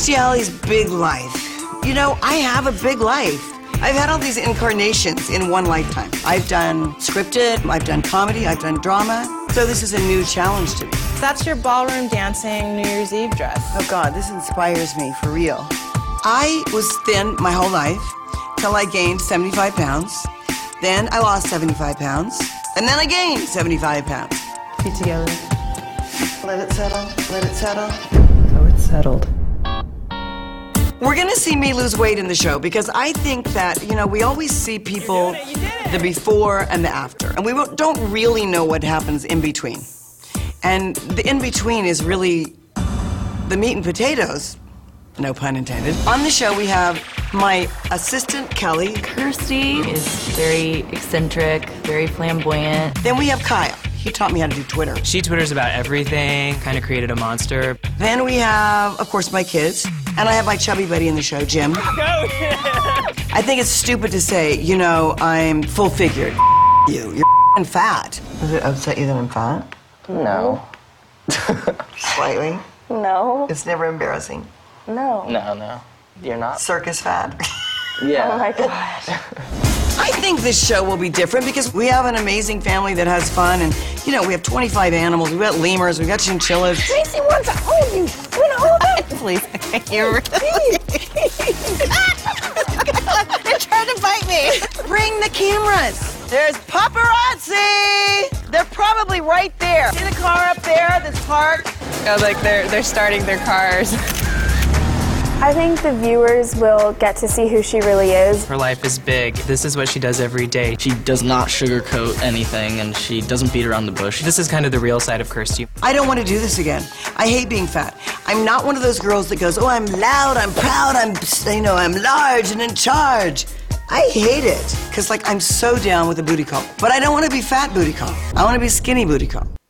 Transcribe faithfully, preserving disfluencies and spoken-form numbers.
Kirstie Alley's big life. You know, I have a big life. I've had all these incarnations in one lifetime. I've done scripted, I've done comedy, I've done drama. So this is a new challenge to me. That's your ballroom dancing New Year's Eve dress. Oh God, this inspires me, for real. I was thin my whole life till I gained seventy-five pounds. Then I lost seventy-five pounds. And then I gained seventy-five pounds. Feet together. Let it settle, let it settle. So it's settled. We're gonna see me lose weight in the show because I think that, you know, we always see people, the before and the after. And we don't really know what happens in between. And the in-between is really the meat and potatoes, no pun intended. On the show we have my assistant, Kelly. Kirstie is very eccentric, very flamboyant. Then we have Kyle. He taught me how to do Twitter. She Twitters about everything, kind of created a monster. Then we have, of course, my kids. And I have my chubby buddy in the show, Jim. Go! I think it's stupid to say, you know, I'm full-figured. You, you're fat. Does it upset you that I'm fat? No. Slightly? No. It's never embarrassing. No. No, no. You're not? Circus fat? Yeah. Oh my God. I think this show will be different because we have an amazing family that has fun, and you know, we have twenty-five animals. We've got lemurs, we've got chinchillas. Tracy wants to hold you. You want to hold it? Please. You're They're trying to bite me. Bring the cameras. There's paparazzi. They're probably right there. See the car up there that's parked? Oh, like they're they're starting their cars. I think the viewers will get to see who she really is. Her life is big. This is what she does every day. She does not sugarcoat anything, and she doesn't beat around the bush. This is kind of the real side of Kirstie. I don't want to do this again. I hate being fat. I'm not one of those girls that goes, oh, I'm loud, I'm proud, I'm, you know, I'm large and in charge. I hate it, because, like, I'm so down with a booty call. But I don't want to be fat booty call. I want to be skinny booty call.